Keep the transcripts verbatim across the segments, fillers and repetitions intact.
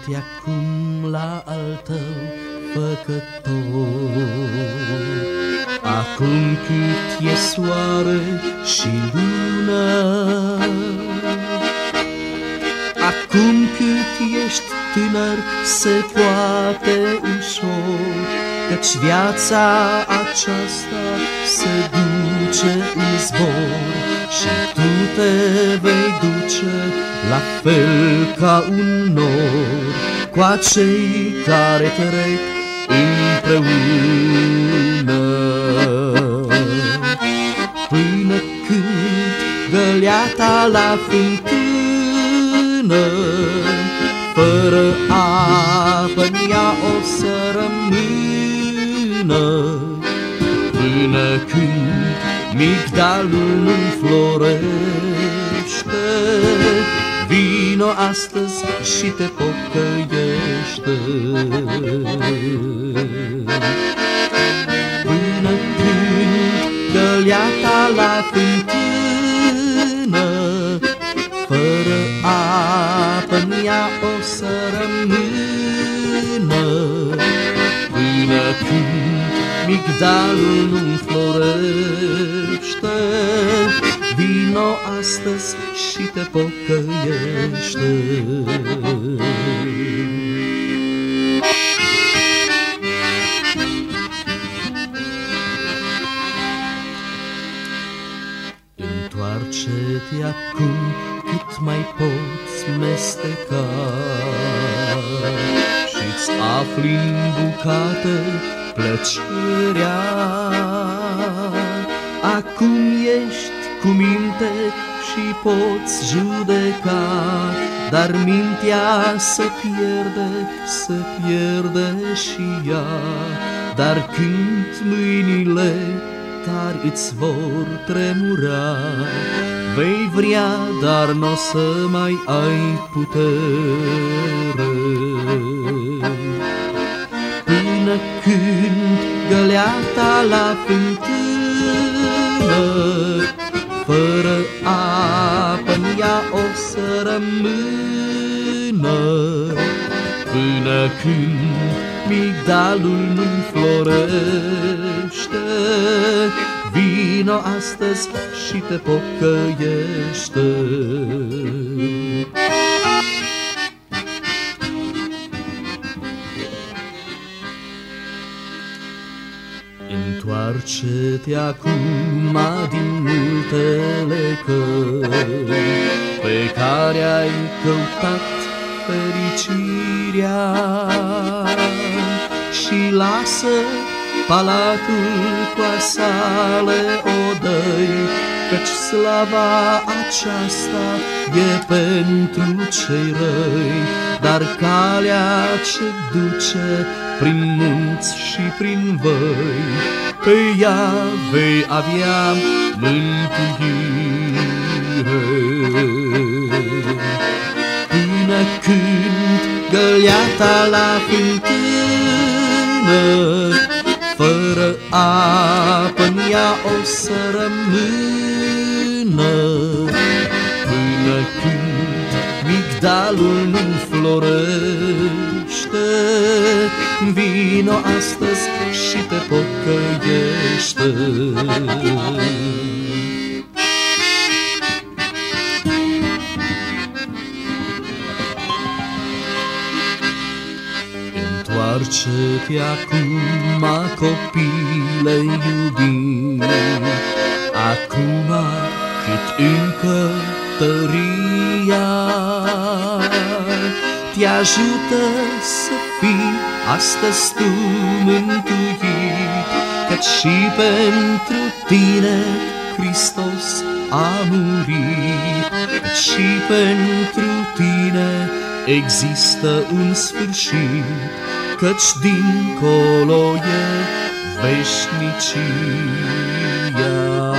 Gândește-te acum la al tău făcător. Acum cât e soare și lună, acum cât ești tânăr, se poate ușor, căci viața aceasta se duce în zbor și tu te vei duce la fel ca un nor cu acei care trec împreună. Până când găleata la fântână, fără apă-n ea o să rămână. Până când migdalul nu înflorește, vino astăzi și te pocăiește. Până când găleata la fântână, fără apă-n ea o să rămână. Până când migdalul nu înflorește, vino astăzi și te pocăiește. Întoarce-te acum cât mai poți mesteca și-ți afli-n bucate plăcerea. Acum ești cu minte și poți judeca, dar mintea se pierde, se pierde și ea. Dar când mâinile tari îți vor tremura, vei vrea, dar n-o să mai ai putere. Până când găleata la fântână, fără apă-n ea o să rămână. Până când migdalul nu înflorește, vino astăzi și te pocăiește. Întoarce-te acum din multele căi pe care ai căutat fericirea și lasă palatul cu sale odăi, căci slava aceasta e pentru cei răi. Dar calea ce duce prin munți și prin văi, pe ea vei avea mântuire. Până când găleata la fântână, fără apă-n ea o să rămână. Până când migdalul nu înflorește, vino astăzi și te pocăiește. Întoarce-te acum, copile iubit, acum cât încă tăria te ajută să fii astăzi tu mântuit, căci și pentru tine Hristos a murit, căci și pentru tine există un sfârșit, căci dincolo e veșnicia.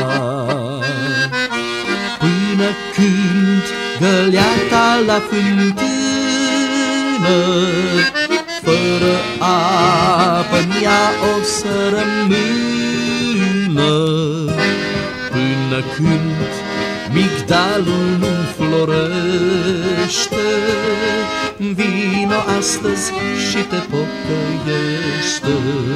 Până când găleata la fântână, fără apă-n ea o să rămână. Până când migdalul nu florește. Vino astăzi și te pocăiește.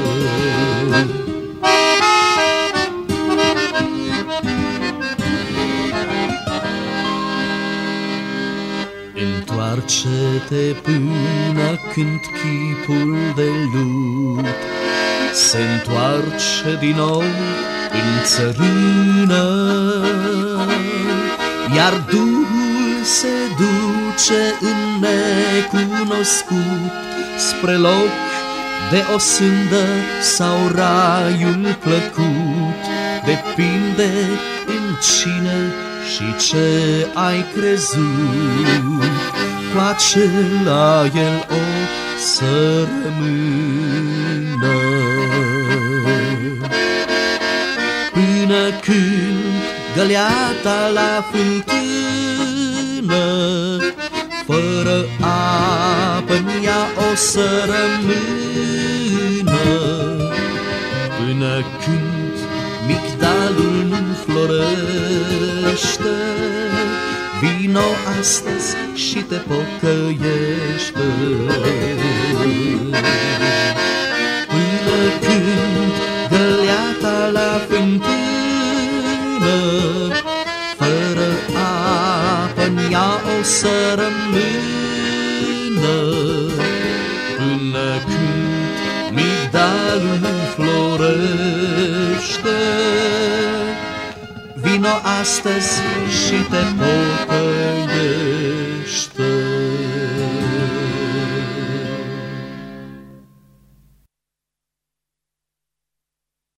Întoarce-te până când chipul de lut se întoarce din nou în țărână, iar Duhul se duce în necunoscut spre loc de osândă sau raiul plăcut. Depinde în cine și ce ai crezut, place la el o să rămână. Până când găleata la fântână, fără apă-n ea o să rămână. Până când migdalul nu florește, vino astăzi și te pocăiește. Până când găleata la fântână, fără apă-n ea o să rămână. Până când migdalul nu florește, vino astăzi și te pocăiește.